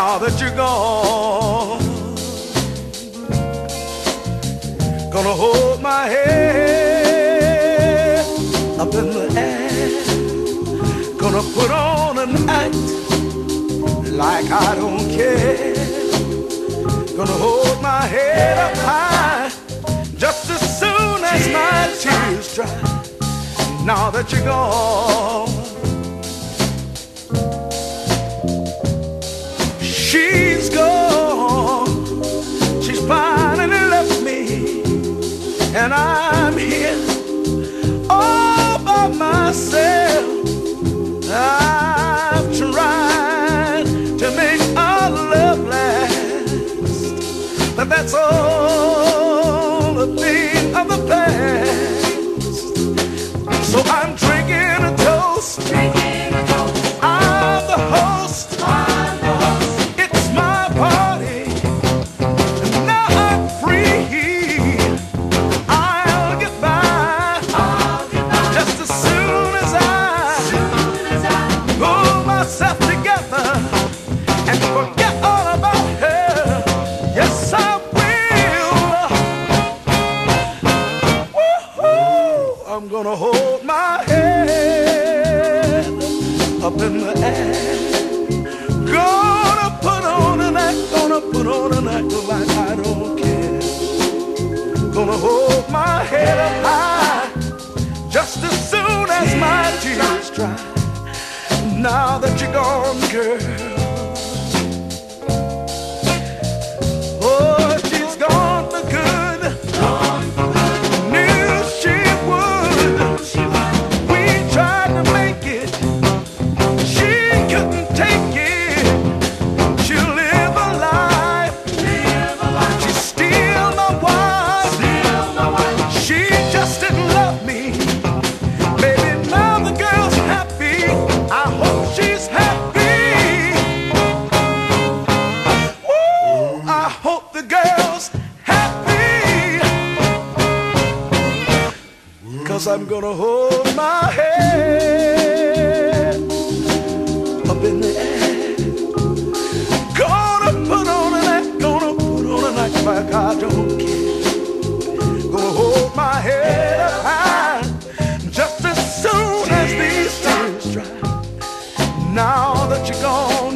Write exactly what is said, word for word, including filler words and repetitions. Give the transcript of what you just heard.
now that you're gone. Gonna hold my head up in the air. Gonna put on an act like I don't care. Gonna hold my head up high just as soon as my tears dry. Now that you're gone, she's gone. She's finally left me, and I'm here all by myself. I've tried to make our love last, but that's all a thing of the past. So I'm drinking a toast. Drinking a toast. I'm the host. I'm the host. It's my party, and now I'm free. I'll get by, I'll get by. just as soon as I, Soon as I pull myself together and forget all about her. Yes, I will. Woo-hoo. I'm gonna hold my head up in the air. Gonna put on an act, gonna put on an act like I don't care. Gonna hold my head up high just as soon as my tears dry. Now that you're gone, girl. Oh, she's gone for good. Knew she would. We tried to make it. She couldn't take it. She'll live a life. live a life. She's still my wife. Still my wife. She just didn't love me. Baby, now the girl's happy. I hope she's happy. Woo, I hope the girl's happy. 'Cause I'm gonna hold my head up in the air. Gonna put on an act, gonna put on an act like I don't care. Gonna hold my head up high just as soon as these tears dry. Now that you're gone.